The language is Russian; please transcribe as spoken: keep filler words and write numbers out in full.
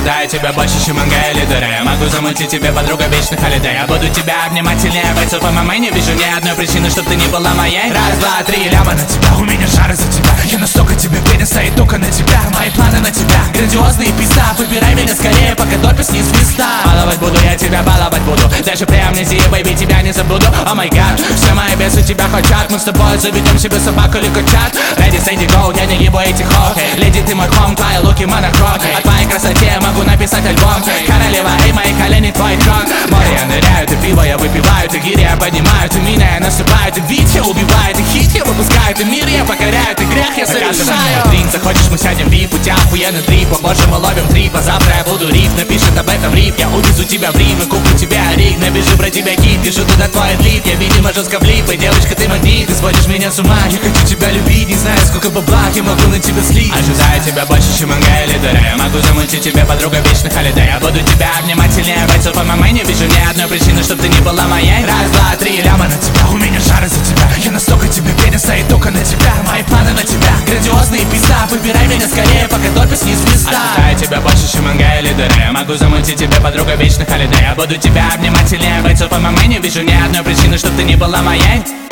Ожидаю тебя больше, чем манга и лидеры. Я могу замутить тебе, подруга, вечный холидей. Я буду тебя обнимать сильнее бойцов эм эм а. Не вижу ни одной причины, чтоб ты не была моей. Раз, два, три, ляма на тебя. У меня жары за тебя. Я настолько тебе верен, стоит только на тебя. Мои планы на тебя, грандиозные пизда. Выбирай меня скорее, пока топишь не звезда. Баловать буду, я тебя баловать буду. Даже при амнезии, бэйби, тебя не забуду. О май гад, все мои бесы тебя хотят. Мы с тобой заведем себе собаку или котят. Ready, steady, go, я не ебу этих хок. Леди, ты мой хом, твои луки монохром. О твоей красоте могу написать альбом. Королева, эй, мои колени, твой трон. Море я ныряю, ты пиво я выпиваю. Ты гири я поднимаю, ты меня я насыпаю. Ты бит я убиваю, ты хит я выпускаю. Ты мир я покоряю, ты грех я совершаю. Дринк, захочешь мы сядем в вип. У тебя охуенный трип, побольше мы ловим трип. А завтра я буду рип, напишет об этом рип. Я увезу тебя в Рим и куплю тебе ориг. Набежу про тебя кит, пишу туда твой клип. Я видимо жестко влип, и девочка ты магнит. Ты сводишь меня с ума, я хочу тебя любить. Не знаю сколько бабла я могу на тебя слить. Ожидаю тебя больше, чем манга и лидеры. Я могу замутить тебе, подруга, вечный холидей. Я буду тебя обнимать сильнее бойцов эм эм а. Не вижу ни одной причины, чтоб ты не была моей. Раз, два, три, ляма на тебя. У меня жары за тебя. Я настолько тебе верен, стоит только на тебя. Мои планы на тебя, грандиозные пизда. Выбирай меня скорее, пока топишь не звезда. Ожидаю тебя больше, чем манга и лидеры. Я могу замутить тебе, подруга, вечный холидей. Я буду тебя обнимать сильнее бойцов эм эм а. Не вижу ни одной причины, чтоб ты не была моей.